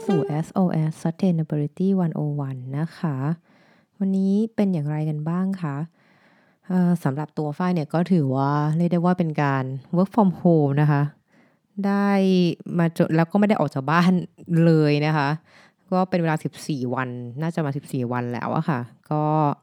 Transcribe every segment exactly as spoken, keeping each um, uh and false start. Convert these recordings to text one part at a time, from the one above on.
สู่ เอส โอ เอส Sustainability หนึ่งศูนย์หนึ่งนะคะวันนี้เป็นอย่างไรกันบ้างคะเอ่อสำหรับตัวฝ้ายเนี่ยก็ถือว่าเรียกได้ว่าเป็นการ work from home นะคะได้มาจนแล้วก็ไม่ได้ออกจากบ้านเลยนะคะก็เป็นเวลาสิบสี่วันน่าจะมาสิบสี่วันแล้วอะค่ะก็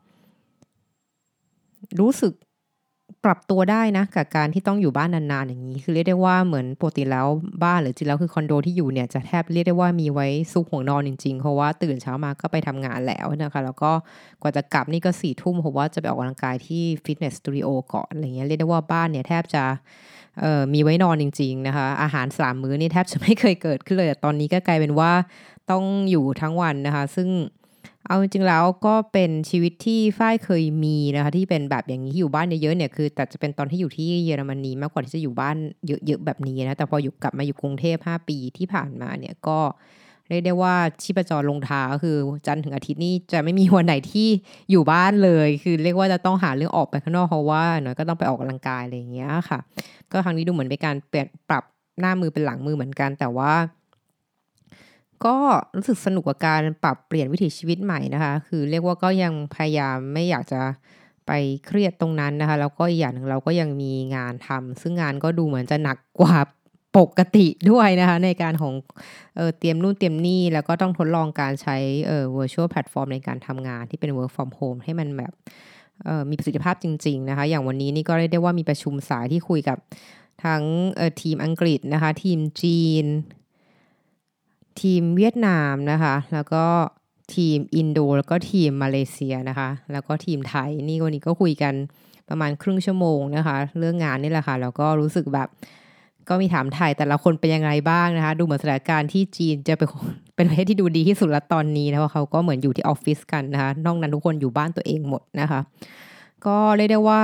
รู้สึกปรับตัวได้นะกับการที่ต้องอยู่บ้านนานๆอย่างนี้คือเรียกได้ว่าเหมือนปกติแล้วบ้านหรือจริงแล้วคือคอนโดที่อยู่เนี่ยจะแทบเรียกได้ว่ามีไว้ซุกหัวนอนจริงๆเพราะว่าตื่นเช้ามาก็ไปทำงานแล้วนะคะแล้วก็กว่าจะกลับนี่ก็สี่ทุ่มเพราะว่าจะไปออกกำลังกายที่ฟิตเนสสตูดิโอก่อนอะไรเงี้ยเรียกได้ว่าบ้านเนี่ยแทบจะเอ่อมีไว้นอนจริงๆนะคะอาหารสามมื้อนี่แทบจะไม่เคยเกิดขึ้นเลยแต่ตอนนี้ก็กลายเป็นว่าต้องอยู่ทั้งวันนะคะซึ่งเอาจริงๆแล้วก็เป็นชีวิตที่ฝ้ายเคยมีนะคะที่เป็นแบบอย่างนี้ที่อยู่บ้านเยอะๆเนี่ยคือแต่จะเป็นตอนที่อยู่ที่เยอรมนีมากกว่าที่จะอยู่บ้านเยอะๆแบบนี้นะแต่พออยู่กลับมาอยู่กรุงเทพห้าปีที่ผ่านมาเนี่ยก็เรียกได้ว่าชีพจรลงเท้าคือจันทร์ถึงอาทิตย์นี่จะไม่มีวันไหนที่อยู่บ้านเลยคือเรียกว่าจะต้องหาเรื่องออกไปข้างนอกเพราะว่าหน่อยก็ต้องไปออกกำลังกายอะไรอย่างเงี้ยค่ะก็ครั้งนี้ดูเหมือนเป็นการเปลี่ยนปรับหน้ามือเป็นหลังมือเหมือนกันแต่ว่าก็รู้สึกสนุกกับการปรับเปลี่ยนวิถีชีวิตใหม่นะคะคือเรียกว่าก็ยังพยายามไม่อยากจะไปเครียดตรงนั้นนะคะแล้วก็อีกอย่างหนึ่งเราก็ยังมีงานทำซึ่งงานก็ดูเหมือนจะหนักกว่าปกติด้วยนะคะในการของเอ่อเตรียมนู่นเตรียมนี่แล้วก็ต้องทดลองการใช้เอ่อ virtual platform ในการทำงานที่เป็น work from home ให้มันแบบเอ่อมีประสิทธิภาพจริงๆนะคะอย่างวันนี้นี่ก็เรียกได้ว่ามีประชุมสายที่คุยกับทั้งเอ่อทีมอังกฤษนะคะทีมจีนทีมเวียดนามนะคะแล้วก็ทีมอินโดแล้วก็ทีมมาเลเซียนะคะแล้วก็ทีมไทยนี่วันนี้ก็คุยกันประมาณครึ่งชั่วโมงนะคะเรื่องงานนี่แหละค่ะแล้วก็รู้สึกแบบก็มีถามไทยแต่ละคนเป็นยังไงบ้างนะคะดูเหมือนสถานการณ์ที่จีนจะเป็นเป็นประเทศที่ดูดีที่สุดแล้วตอนนี้นะเพราะเขาก็เหมือนอยู่ที่ออฟฟิศกันนะคะนอกนั้นทุกคนอยู่บ้านตัวเองหมดนะคะก็เรียกได้ว่า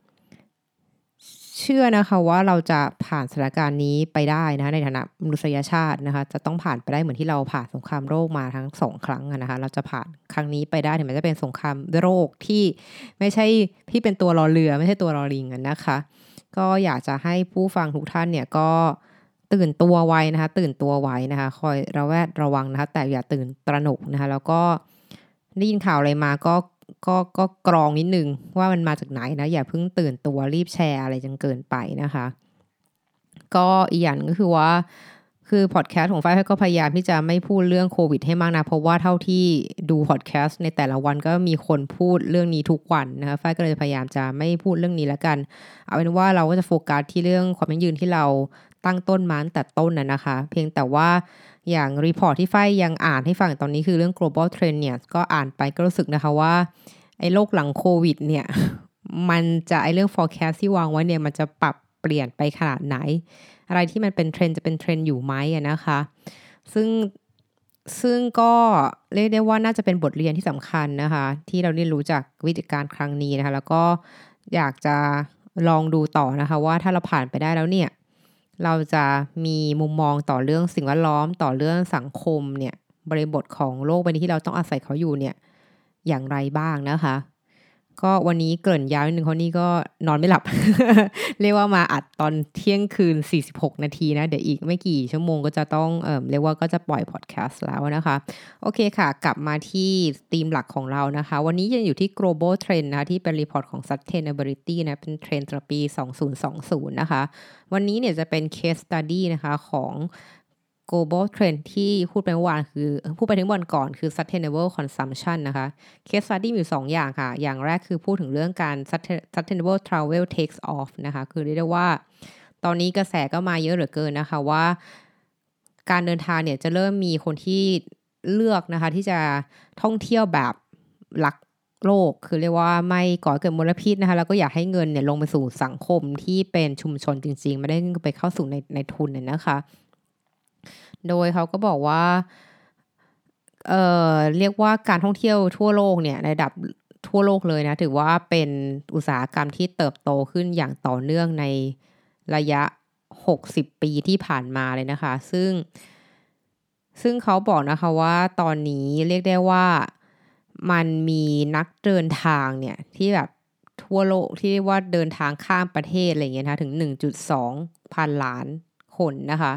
เชื่อนะคะว่าเราจะผ่านสถานการณ์นี้ไปได้นะคะในฐานะมนุษยชาตินะคะจะต้องผ่านไปได้เหมือนที่เราผ่านสงครามโลกมาทั้งสองครั้งอะนะคะเราจะผ่านครั้งนี้ไปได้ถึงแม้จะเป็นสงครามโลกที่ไม่ใช่ที่เป็นตัวรอเรือไม่ใช่ตัวรอลิงอะนะคะก็อยากจะให้ผู้ฟังทุกท่านเนี่ยก็ตื่นตัวไว้นะคะตื่นตัวไว้นะคะคอยระแวดระวังนะคะแต่อย่าตื่นตระหนกนะคะแล้วก็ได้ยินข่าวอะไรมาก็ ก็ก็กรองนิดนึงว่ามันมาจากไหนนะอย่าเพิ่งตื่นตัวรีบแชร์อะไรจนเกินไปนะคะก็อีกอย่างก็คือว่าคือพอดแคสต์ของฝ้ายก็พยายามที่จะไม่พูดเรื่องโควิดให้มากนะเพราะว่าเท่าที่ดูพอดแคสต์ในแต่ละวันก็มีคนพูดเรื่องนี้ทุกวันนะคะฝ้ายก็เลยพยายามจะไม่พูดเรื่องนี้แล้วกันเอาเป็นว่าเราก็จะโฟกัสที่เรื่องความยั่งยืนที่เราตั้งต้นมาตั้งแต่ต้นน่ะนะคะเพียงแต่ว่าอย่างรีพอร์ตที่ฝ้ายยังอ่านให้ฟังตอนนี้คือเรื่อง global trend เนี่ยก็อ่านไปก็รู้สึกนะคะว่าไอ้โลกหลังโควิดเนี่ยมันจะไอ้เรื่อง forecast ที่วางไว้เนี่ยมันจะปรับเปลี่ยนไปขนาดไหนอะไรที่มันเป็นเทรนด์จะเป็นเทรนด์อยู่ไหมอะนะคะซึ่งซึ่งก็เรียกได้ว่าน่าจะเป็นบทเรียนที่สำคัญนะคะที่เราได้รู้จากวิกฤตการณ์ครั้งนี้นะคะแล้วก็อยากจะลองดูต่อนะคะว่าถ้าเราผ่านไปได้แล้วเนี่ยเราจะมีมุมมองต่อเรื่องสิ่งแวดล้อมต่อเรื่องสังคมเนี่ยบริบทของโลกใบนี้ที่เราต้องอาศัยเขาอยู่เนี่ยอย่างไรบ้างนะคะก็วันนี้เกริ่นยาวนิดนึงเพราะนี่ก็นอนไม่หลับ เรียกว่ามาอัดตอนเที่ยงคืนสี่สิบหกนาทีนะเดี๋ยวอีกไม่กี่ชั่วโมงก็จะต้องเอ่อเรียกว่าก็จะปล่อยพอดแคสต์แล้วนะคะโอเคค่ะกลับมาที่ธีมหลักของเรานะคะวันนี้ยังอยู่ที่ global trend นะคะที่เป็นรีพอร์ตของ sustainability นะเป็นเทรนด์สำหรับปีสองพันยี่สิบนะคะวันนี้เนี่ยจะเป็น case study นะคะของ global trend ที่พูดไปเมื่อวานคือพูดไปถึงวันก่อนคือ sustainable consumption นะคะ case study มีอยู่สองอย่างค่ะอย่างแรกคือพูดถึงเรื่องการ sustainable travel takes off นะคะคือเรียกได้ว่าตอนนี้กระแสก็มาเยอะเหลือเกินนะคะว่าการเดินทางเนี่ยจะเริ่มมีคนที่เลือกนะคะที่จะท่องเที่ยวแบบรักโลกคือเรียกว่าไม่ก่อให้เกิดมลพิษนะคะแล้วก็อยากให้เงินเนี่ยลงไปสู่สังคมที่เป็นชุมชนจริงๆไม่ได้ไปเข้าสู่ในในทุนเนี่ยนะคะโดยเขาก็บอกว่าเอ่อเรียกว่าการท่องเที่ยวทั่วโลกเนี่ยในระดับทั่วโลกเลยนะถือว่าเป็นอุตสาหกรรมที่เติบโตขึ้นอย่างต่อเนื่องในระยะหกสิบปีที่ผ่านมาเลยนะคะซึ่งซึ่งเขาบอกนะคะว่าตอนนี้เรียกได้ว่ามันมีนักเดินทางเนี่ยที่แบบทั่วโลกที่เรียกว่าเดินทางข้ามประเทศอะไรอย่างเงี้ยนะคะถึง หนึ่งจุดสอง พันล้านคนนะคะ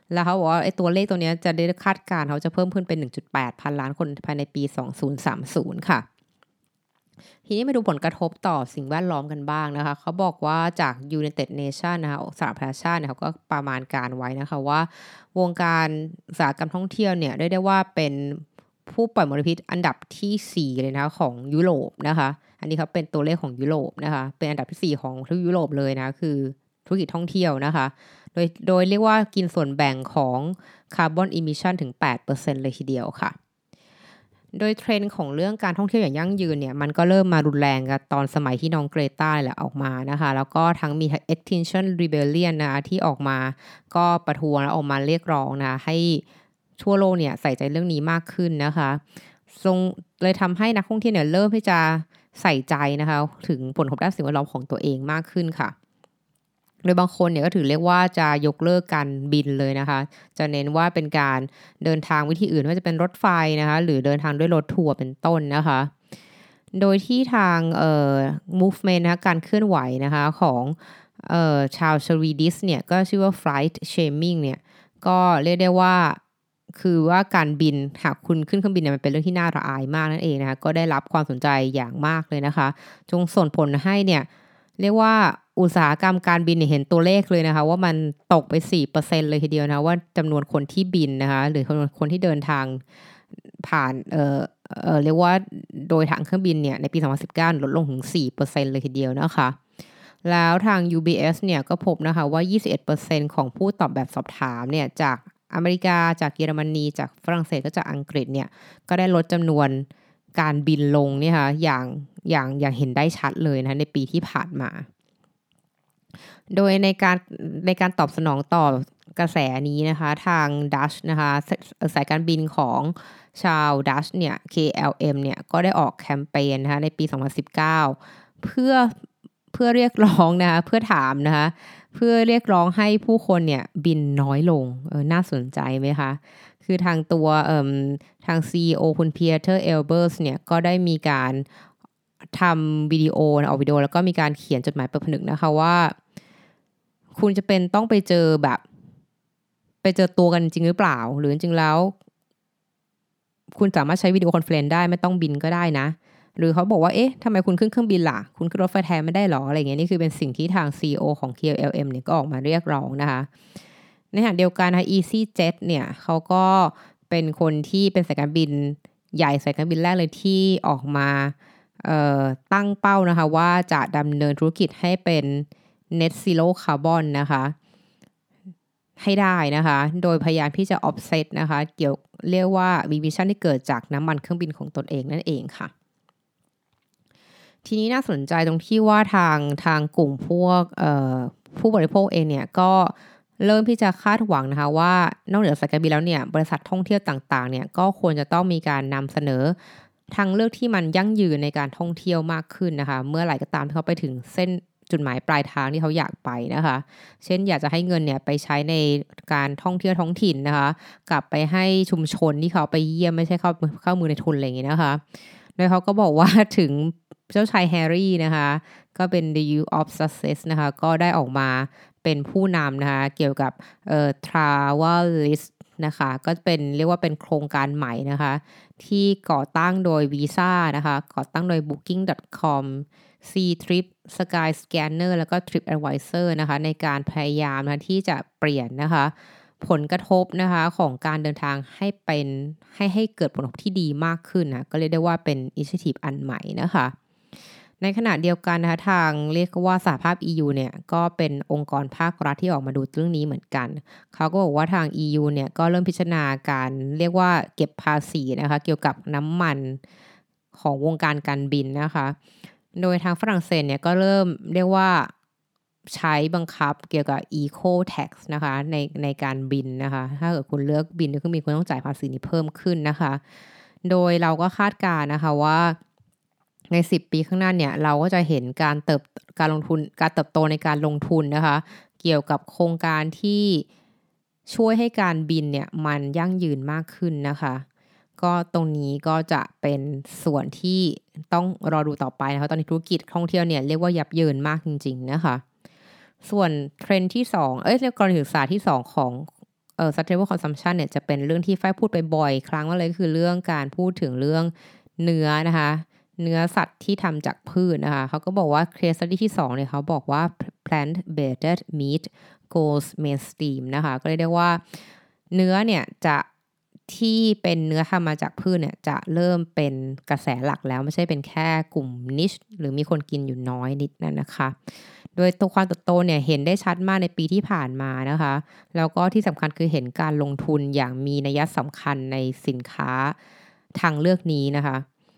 แล้วเขาบอกว่าไอ้ตัวเลขตัวนี้จะได้คาดการณ์เขาจะเพิ่มขึ้นเป็น หนึ่งจุดแปด พันล้านคนภายในปีสองพันสามสิบค่ะทีนี้มาดูผลกระทบต่อสิ่งแวดล้อมกันบ้างนะคะเขาบอกว่าจาก United Nations นะคะสหประชาชาติเนี่ยเขาก็ประมาณการไว้นะคะว่าวงการอุตสาหกรรมท่องเที่ยวเนี่ยได้ได้ว่าเป็นผู้ปล่อยมลพิษอันดับที่สี่เลยนะคะของยุโรปนะคะอันนี้เขาเป็นตัวเลขของยุโรปนะคะเป็นอันดับที่สี่ของทุกยุโรปเลยนะคือธุรกิจท่องเที่ยวนะคะโดยโดยเรียกว่ากินส่วนแบ่งของคาร์บอนอิมิชันถึง แปดเปอร์เซ็นต์ เลยทีเดียวค่ะโดยเทรนด์ของเรื่องการท่องเที่ยวอย่างยั่งยืนเนี่ยมันก็เริ่มมารุนแรงกันตอนสมัยที่น้องเกรตาแหละออกมานะคะแล้วก็ทั้งมี Extinction Rebellion นะที่ออกมาก็ประท้วงและออกมาเรียกร้องนะให้ทั่วโลกเนี่ยใส่ใจเรื่องนี้มากขึ้นนะคะทรงเลยทำให้นักท่องเที่ยวเนี่ยเริ่มที่จะใส่ใจนะคะถึงผลกระทบด้านสิ่งแวดล้อมของตัวเองมากขึ้นค่ะโดยบางคนเนี่ยก็ถือเรียกว่าจะยกเลิกการบินเลยนะคะจะเน้นว่าเป็นการเดินทางวิธีอื่นไม่ว่าจะเป็นรถไฟนะคะหรือเดินทางด้วยรถทัวร์เป็นต้นนะคะโดยที่ทางเอ่อ movement นะคะการเคลื่อนไหวนะคะของเอ่อชาวสวีดิชเนี่ยก็ชื่อว่า flight shaming เนี่ยก็เรียกได้ว่าคือว่าการบินหากคุณขึ้นเครื่องบินเนี่ยมันเป็นเรื่องที่น่าระอายมากนั่นเองนะคะก็ได้รับความสนใจอย่างมากเลยนะคะจงส่งผลให้เนี่ยเรียกว่าอุตสาหกรรมการบินเนี่ยเห็นตัวเลขเลยนะคะว่ามันตกไป สี่เปอร์เซ็นต์ เลยทีเดียวนะว่าจำนวนคนที่บินนะคะหรือคนที่เดินทางผ่านเอ่อเอ่อเรียกว่าโดยทางเครื่องบินเนี่ยในปีสองพันสิบเก้าลดลงถึง สี่เปอร์เซ็นต์ เลยทีเดียวนะคะแล้วทาง ยู บี เอส เนี่ยก็พบนะคะว่า ยี่สิบเอ็ดเปอร์เซ็นต์ ของผู้ตอบแบบสอบถามเนี่ยจากอเมริกาจากเยอรมนีจากฝรั่งเศสก็จากอังกฤษเนี่ยก็ได้ลดจำนวนการบินลงเนี่ยค่ะอย่างอย่างอย่างเห็นได้ชัดเลยนะในปีที่ผ่านมาโดยในการในการตอบสนองต่อกระแสนี้นะคะทางดัชนะคะสายการบินของชาวดัชเนี่ย เค แอล เอ็ม เนี่ยก็ได้ออกแคมเปญนะคะในปีสองพันสิบเก้าเพื่อเพื่อเรียกร้องนะคะเพื่อถามนะคะเพื่อเรียกร้องให้ผู้คนเนี่ยบินน้อยลงเออน่าสนใจไหมคะคือทางตัวเอ่อทาง ซี อี โอ คุณเพียเตอร์เอลเบอร์สเนี่ยก็ได้มีการทำวิดีโอออกวิดีโอแล้วก็มีการเขียนจดหมายเปิดผนึกนะคะว่าคุณจะเป็นต้องไปเจอแบบไปเจอตัวกันจริงหรือเปล่าหรือจริงๆแล้วคุณสามารถใช้วิดีโอคอนเฟอเรนซ์ได้ไม่ต้องบินก็ได้นะหรือเขาบอกว่าเอ๊ะทำไมคุณขึ้นเครื่องบินล่ะคุณขึ้นรถไฟแทนไม่ได้หรออะไรเงี้ยนี่คือเป็นสิ่งที่ทาง ซี อี โอ ของ เค แอล เอ็ม เนี่ยก็ออกมาเรียกร้องนะคะในขณะเดียวกันนะคะ EasyJet เนี่ยเขาก็เป็นคนที่เป็นสายการบินใหญ่สายการบินแรกเลยที่ออกมาเอ่อตั้งเป้านะคะว่าจะดำเนินธุรกิจให้เป็น Net Zero Carbon นะคะให้ได้นะคะโดยพยายามที่จะ offset นะคะเกี่ยวเรียกว่ามีวิชั่นที่เกิดจากน้ำมันเครื่องบินของตนเองนั่นเองค่ะทีนี้น่าสนใจตรงที่ว่าทางทางกลุ่มพวกเอ่อผู้บริโภคเองเนี่ยก็เริ่มที่จะคาดหวังนะคะว่านอกเหนือสายการบินแล้วเนี่ยบริษัทท่องเที่ยวต่างๆเนี่ยก็ควรจะต้องมีการนำเสนอทางเลือกที่มันยั่งยืนในการท่องเที่ยวมากขึ้นนะคะเมื่อไหร่ก็ตามที่เขาไปถึงเส้นจุดหมายปลายทางที่เขาอยากไปนะคะเช่นอยากจะให้เงินเนี่ยไปใช้ในการท่องเที่ยวท้องถิ่นนะคะกลับไปให้ชุมชนที่เขาไปเยี่ยมไม่ใช่เข้าเข้ามือในทุนอะไรอย่างนี้นะคะโดยเขาก็บอกว่าถึงเจ้าชายแฮร์รี่นะคะก็เป็น The Youth of Success นะคะก็ได้ออกมาเป็นผู้นำนะคะเกี่ยวกับเอ่อ Travelist นะคะก็เป็นเรียกว่าเป็นโครงการใหม่นะคะที่ก่อตั้งโดย Visa นะคะก่อตั้งโดย บุ๊กิ้ง ดอท คอม C-Trip Skyscanner แล้วก็ TripAdvisor นะคะในการพยายามนะที่จะเปลี่ยนนะคะผลกระทบนะคะของการเดินทางให้เป็นให้ให้เกิดผลกระทบที่ดีมากขึ้นนะก็เรียกได้ว่าเป็น initiative อันใหม่นะคะในขณะเดียวกันนะคะทางเรียกว่าสหภาพ อี ยู เนี่ยก็เป็นองค์กรภาครัฐที่ออกมาดูเรื่องนี้เหมือนกันเขาก็บอกว่าทาง อี ยู เนี่ยก็เริ่มพิจารณาการเรียกว่าเก็บภาษีนะคะเกี่ยวกับน้ำมันของวงการการบินนะคะโดยทางฝรั่งเศสเนี่ยก็เริ่มเรียกว่าใช้บังคับเกี่ยวกับ Eco Tax นะคะในในการบินนะคะถ้าเกิดคุณเลือกบินด้วยเครื่องบินคุณต้องจ่ายภาษีนี้เพิ่มขึ้นนะคะโดยเราก็คาดการณ์นะคะว่าในสิบปีข้างหน้าเนี่ยเราก็จะเห็นการเติบการลงทุนการเติบโตในการลงทุนนะคะเกี่ยวกับโครงการที่ช่วยให้การบินเนี่ยมันยั่งยืนมากขึ้นนะคะก็ตรงนี้ก็จะเป็นส่วนที่ต้องรอดูต่อไปนะคะตอนนี้ธุรกิจท่องเที่ยวเนี่ยเรียกว่ายับเยินมากจริงๆนะคะส่วนเทรนด์ที่สองเอ้ยกรณีศึกษาที่สองของเอ่อ sustainable consumption เนี่ยจะเป็นเรื่องที่ฝ้ายพูดไปบ่อยครั้งมากเลยก็คือเรื่องการพูดถึงเรื่องเนื้อนะคะเนื้อสัตว์ที่ทำจากพืชนะคะเขาก็บอกว่า case study ที่สองเนี่ยเขาบอกว่า plant based meat goes mainstream นะคะก็เรียกได้ว่าเนื้อเนี่ยจะที่เป็นเนื้อทำมาจากพืชเนี่ยจะเริ่มเป็นกระแสหลักแล้วไม่ใช่เป็นแค่กลุ่ม niche หรือมีคนกินอยู่น้อยนิดนั่นนะคะโดยตัวความเติบโตเนี่ยเห็นได้ชัดมากในปีที่ผ่านมานะคะแล้วก็ที่สำคัญคือเห็นการลงทุนอย่างมีนัยสำคัญในสินค้าทางเลือกนี้นะคะ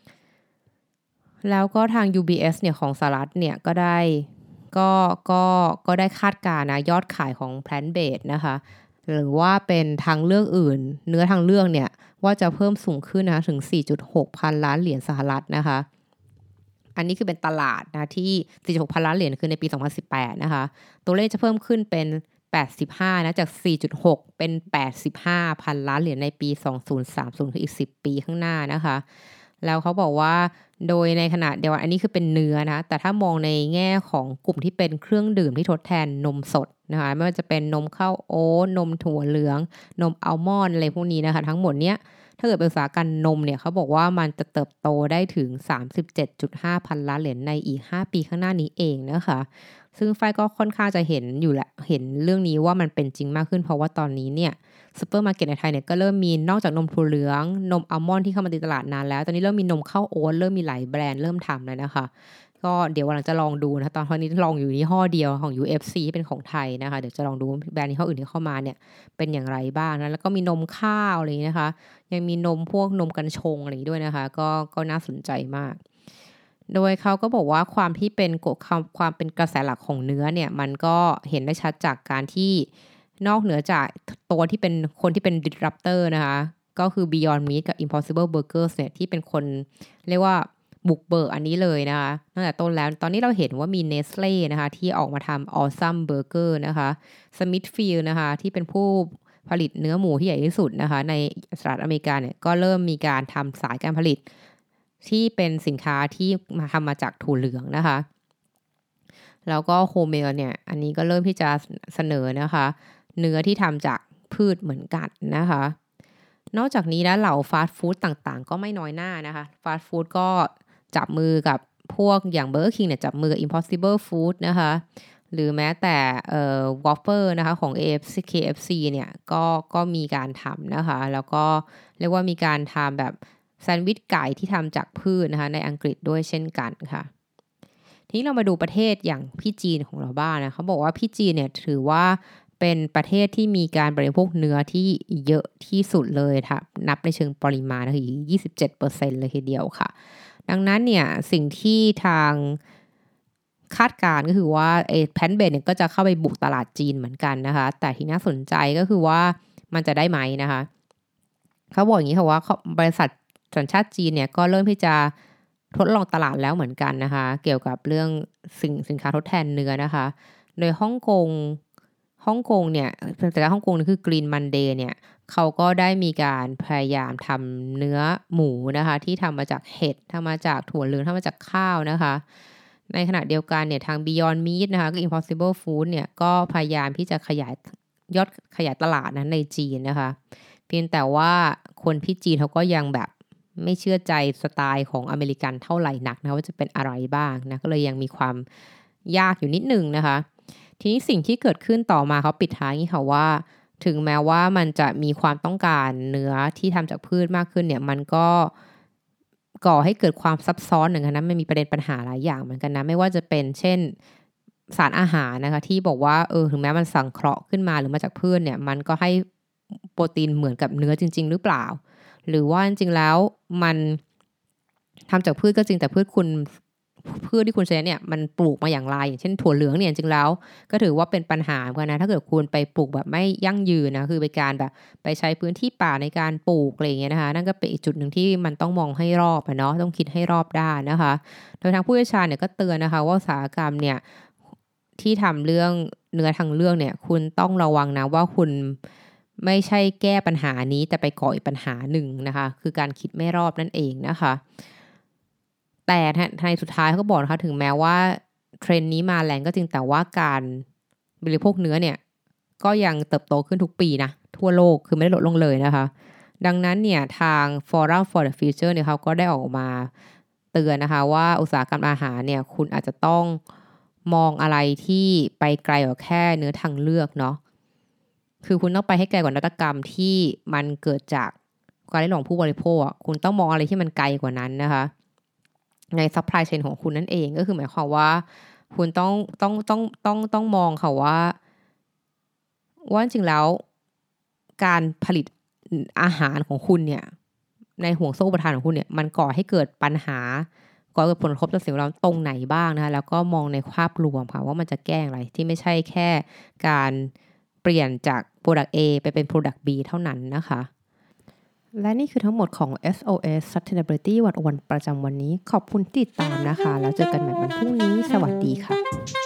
แล้วก็ทาง ยู บี เอส เนี่ยของสหรัฐเนี่ยก็ได้ก็ก็ก็ได้คาดการณ์นะยอดขายของ plant based นะคะหรือว่าเป็นทางเลือกอื่นเนื้อทางเลือกเนี่ยว่าจะเพิ่มสูงขึ้นนะถึง สี่จุดหก พันล้านเหรียญสหรัฐนะคะอันนี้คือเป็นตลาดนะที่ สี่จุดหก พันล้านเหรียญคือในปีสองพันสิบแปดนะคะตัวเลขจะเพิ่มขึ้นเป็นแปดสิบห้านะจาก สี่จุดหก เป็นแปดสิบห้าพันล้านเหรียญในปีสองพันสามสิบคืออีกสิบปีข้างหน้านะคะแล้วเขาบอกว่าโดยในขณะเดียวกันอันนี้คือเป็นเนื้อนะแต่ถ้ามองในแง่ของกลุ่มที่เป็นเครื่องดื่มที่ทดแทนนมสดนะคะไม่ว่าจะเป็นนมข้าวโอ๊ตนมถั่วเหลืองนมอัลมอนด์อะไรพวกนี้นะคะทั้งหมดเนี้ยถ้าเกิดเป็นอุตสาหกรรมนมเนี่ยเขาบอกว่ามันจะเติบโตได้ถึง สามสิบเจ็ดจุดห้า พันล้านเหรียญในอีกห้าปีข้างหน้านี้เองนะคะซึ่งฝ้ายก็ค่อนข้างจะเห็นอยู่แหละเห็นเรื่องนี้ว่ามันเป็นจริงมากขึ้นเพราะว่าตอนนี้เนี่ยซูเปอร์มาร์เก็ตในไทยเนี่ยก็เริ่มมีนอกจากนมถั่วเหลืองนมอัลมอนด์ที่เข้ามาในตลาดนานแล้วตอนนี้เริ่มมีนมข้าวโอ๊ตเริ่มมีหลายแบรนด์เริ่มทำแล้วนะคะก็เดี๋ยววันหลังจะลองดูนะตอนนี้ลองอยู่ยี่ห้อเดียวของ ยู เอฟ ซี ที่เป็นของไทยนะคะเดี๋ยวจะลองดูแบรนด์ยี่ห้ออื่นที่เข้ามาเนี่ยเป็นอย่างไรบ้างนะแล้วก็มีนมข้าวอะไรอย่างนี้นะคะยังมีนมพวกนมกัญชงอะไรด้วยนะคะก็ก็น่าสนใจมากโดยเขาก็บอกว่าความที่เป็นความความเป็นกระแสหลักของเนื้อเนี่ยมันก็เห็นได้ชัดจากการที่นอกเหนือจากตัวที่เป็นคนที่เป็น disruptor นะคะก็คือ Beyond Meat กับ Impossible Burgers เนี่ยที่เป็นคนเรียกว่าบุกเบิกอันนี้เลยนะคะตั้งแต่ต้นแล้วตอนนี้เราเห็นว่ามี Nestle นะคะที่ออกมาทำ Awesome Burger นะคะ Smithfield นะคะที่เป็นผู้ผลิตเนื้อหมูที่ใหญ่ที่สุดนะคะในสหรัฐอเมริกาเนี่ยก็เริ่มมีการทำสายการผลิตที่เป็นสินค้าที่มาทำมาจากถั่วเหลืองนะคะแล้วก็โฮเมลเนี่ยอันนี้ก็เริ่มที่จะเสนอนะคะเนื้อที่ทำจากพืชเหมือนกันนะคะนอกจากนี้นะเหล่าฟาสต์ฟู้ดต่างๆก็ไม่น้อยหน้านะคะฟาสต์ฟู้ดก็จับมือกับพวกอย่าง Burger King เนี่ยจับมือกับ Impossible Food นะคะหรือแม้แต่เอ่อ Whopper นะคะของ เค เอฟ ซี เค เอฟ ซี เนี่ยก็ก็มีการทำนะคะแล้วก็เรียกว่ามีการทำแบบแซนด์วิชไก่ที่ทำจากพืชนะคะในอังกฤษด้วยเช่นกันค่ะทีนี้เรามาดูประเทศอย่างพี่จีนของเราบ้างนะเขาบอกว่าพี่จีนเนี่ยถือว่าเป็นประเทศที่มีการบริโภคเนื้อที่เยอะที่สุดเลยค่ะนับในเชิงปริมาณนะคือ ยี่สิบเจ็ดเปอร์เซ็นต์ เลยทีเดียวค่ะดังนั้นเนี่ยสิ่งที่ทางคาดการณ์ก็คือว่าไอ้แพนเบดเนี่ยก็จะเข้าไปบุกตลาดจีนเหมือนกันนะคะแต่ที่น่าสนใจก็คือว่ามันจะได้ไหมนะคะเขาบอกอย่างนี้ค่ะว่าบริษัทสัญชาติจีนเนี่ยก็เริ่มที่จะทดลองตลาดแล้วเหมือนกันนะคะเกี่ยวกับเรื่องสินสินค้าทดแทนเนื้อนะคะโดยฮ่องกงฮ่องกงเนี่ยแต่ฮ่องกงนี่คือกรีนมันเดย์เนี่ยเขาก็ได้มีการพยายามทำเนื้อหมูนะคะที่ทำมาจากเห็ดทำมาจากถั่วเหลืองทำมาจากข้าวนะคะในขณะเดียวกันเนี่ยทาง Beyond Meat นะคะก็ Impossible Food เนี่ยก็พยายามที่จะขยายยอดขยายตลาดนั้นในจีนนะคะเพียงแต่ว่าคนที่จีนเขาก็ยังแบบไม่เชื่อใจสไตล์ของอเมริกันเท่าไหร่นักนะว่าจะเป็นอะไรบ้างนะก็เลยยังมีความยากอยู่นิดนึงนะคะทีนี้สิ่งที่เกิดขึ้นต่อมาเขาปิดท้ายนี้ค่ะว่าถึงแม้ว่ามันจะมีความต้องการเนื้อที่ทำจากพืชมากขึ้นเนี่ยมันก็ก่อให้เกิดความซับซ้อนเหมือนกันนะมันมีประเด็นปัญหาหลายอย่างเหมือนกันนะไม่ว่าจะเป็นเช่นสารอาหารนะคะที่บอกว่าเออถึงแม้มันสังเคราะห์ขึ้นมาหรือมาจากพืชเนี่ยมันก็ให้โปรตีนเหมือนกับเนื้อจริงๆหรือเปล่าหรือว่าจริงๆแล้วมันทำจากพืชก็จริงแต่พืชคุณพืชที่คุณใช้เนี่ยมันปลูกมาอย่างไรอย่างเช่นถั่วเหลืองเนี่ยจริงๆแล้วก็ถือว่าเป็นปัญหาเหมือนกันนะถ้าเกิดคุณไปปลูกแบบไม่ยั่งยืนนะคือไปการแบบไปใช้พื้นที่ป่าในการปลูกอะไรอย่างเงี้ยนะคะนั่นก็เป็นอีกจุดหนึ่งที่มันต้องมองให้รอบอะเนาะต้องคิดให้รอบด้านนะคะโดยทางผู้เชี่ยวชาญเนี่ยก็เตือนนะคะว่าอุตสาหกรรมเนี่ยที่ทำเรื่องเนื้อทางเลือกเนี่ยคุณต้องระวังนะว่าคุณไม่ใช่แก้ปัญหานี้แต่ไปก่ออีกปัญหาหนึ่งนะคะคือการคิดไม่รอบนั่นเองนะคะแต่ในสุดท้ายเขาก็บอกนะคะถึงแม้ว่าเทรนด์นี้มาแรงก็จริงแต่ว่าการบริโภคเนื้อเนี่ยก็ยังเติบโตขึ้นทุกปีนะทั่วโลกคือไม่ได้ลดลงเลยนะคะดังนั้นเนี่ยทาง Forum for the Future เนี่ยเขาก็ได้ออกมาเตือนนะคะว่าอุตสาหกรรมอาหารเนี่ยคุณอาจจะต้องมองอะไรที่ไปไกลกว่าแค่เนื้อทางเลือกเนาะคือคุณต้องไปให้ไกลกว่านวัตกรรมที่มันเกิดจากการได้ลองผู้บริโภคคุณต้องมองอะไรที่มันไกลกว่านั้นนะคะใน supply chain ของคุณนั่นเองก็คือหมายความว่าคุณต้องต้องต้องต้องต้องมองค่ะว่าว่าจริงแล้วการผลิตอาหารของคุณเนี่ยในห่วงโซ่อุปทานของคุณเนี่ยมันก่อให้เกิดปัญหาก่อให้เกิดผลกระทบต่อสิ่งแวดล้อมตรงไหนบ้างนะคะแล้วก็มองในภาพรวมค่ะว่ามันจะแก้อะไรที่ไม่ใช่แค่การเปลี่ยนจาก Product A ไปเป็น Product B เท่านั้นนะคะและนี่คือทั้งหมดของ เอส โอ เอส Sustainability วันวันประจำวันนี้ขอบคุณที่ติดตามนะคะแล้วเจอกันใหม่วันพรุ่งนี้สวัสดีค่ะ